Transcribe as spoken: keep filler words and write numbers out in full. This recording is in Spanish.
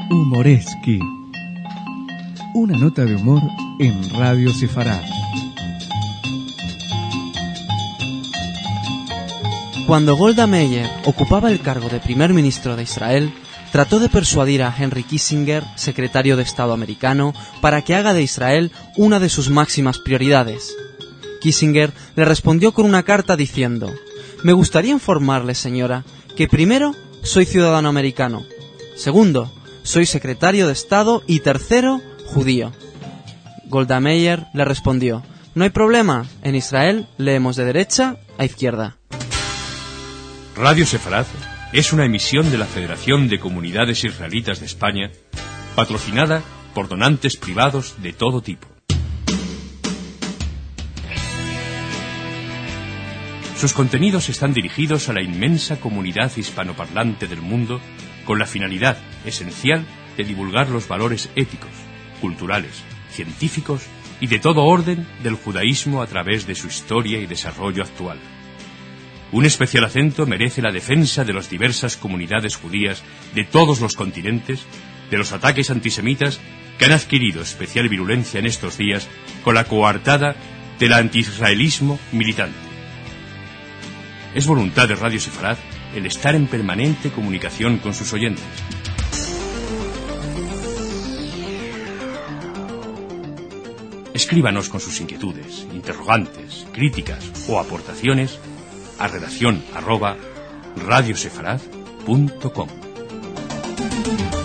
Humoreski. Una nota de humor en Radio Sefarad. Cuando Golda Meir ocupaba el cargo de primer ministro de Israel, trató de persuadir a Henry Kissinger, secretario de Estado americano, para que haga de Israel una de sus máximas prioridades. Kissinger le respondió con una carta diciendo: «Me gustaría informarle, señora, que primero, soy ciudadano americano, segundo, soy secretario de Estado y tercero, judío». Golda Meir le respondió: «No hay problema, en Israel leemos de derecha a izquierda». Radio Sefarad es una emisión de la Federación de Comunidades Israelitas de España, patrocinada por donantes privados de todo tipo. Sus contenidos están dirigidos a la inmensa comunidad hispanoparlante del mundo con la finalidad esencial de divulgar los valores éticos, culturales, científicos y de todo orden del judaísmo a través de su historia y desarrollo actual. Un especial acento merece la defensa de las diversas comunidades judías de todos los continentes, de los ataques antisemitas que han adquirido especial virulencia en estos días con la coartada del antiisraelismo militante. Es voluntad de Radio Sefarad el estar en permanente comunicación con sus oyentes. Escríbanos con sus inquietudes, interrogantes, críticas o aportaciones a redacción arroba radiosefarad punto com.